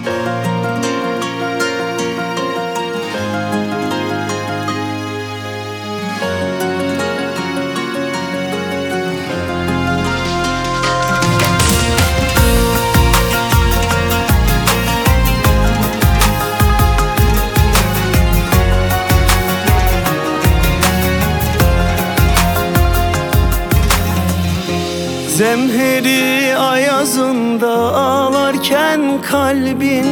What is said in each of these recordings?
Zemheri ayazında ağlarken kalbin,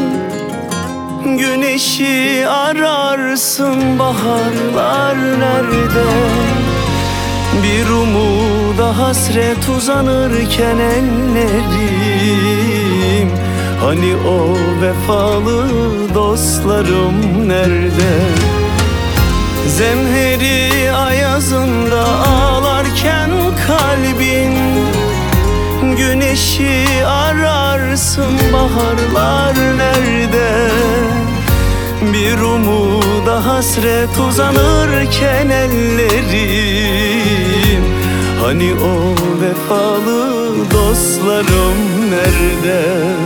güneşi ararsın baharlar nerede? Bir umuda hasret uzanırken ellerim, hani o vefalı dostlarım nerede? Zemheri ayazında ağlarken kalbin, güneşi ararsın baharlar nerede? Bir umuda hasret uzanırken ellerim, hani o vefalı dostlarım nerede?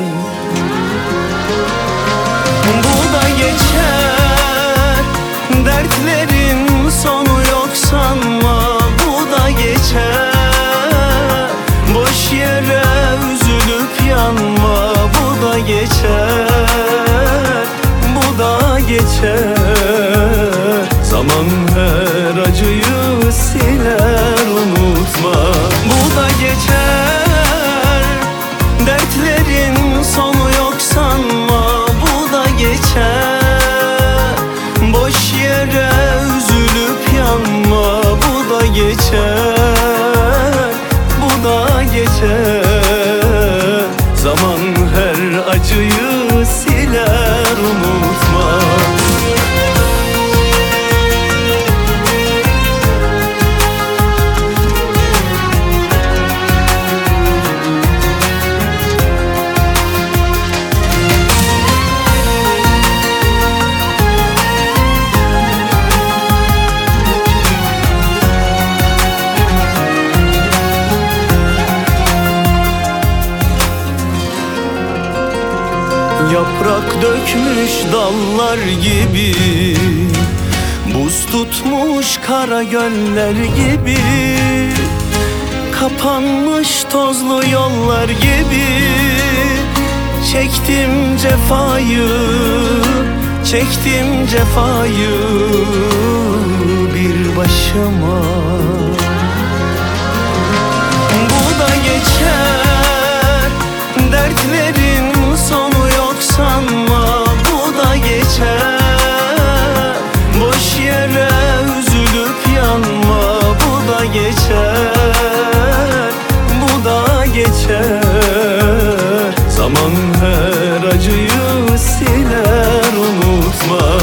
Bu da geçer, dertlerin sonu yok sanma. Bu da geçer, boş yere üzülüp yanma. Bu da geçer, bu da geçer. Zaman her acıyı siler, unutma. Bu da geçer, dertlerin sonu yok sanma. Bu da geçer, boş yere üzülüp yanma. Bu da geçer, bu da geçer. Zaman her acıyı siler, unutma. Yaprak dökmüş dallar gibi, buz tutmuş kara göller gibi, kapanmış tozlu yollar gibi. Çektim cefayı, çektim cefayı bir başıma. Bu da geçer, dertlerin sonu yok sanma. Bu da geçer, boş yere üzülüp yanma. Bu da geçer, bu da geçer. Zaman her acıyı siler, unutma.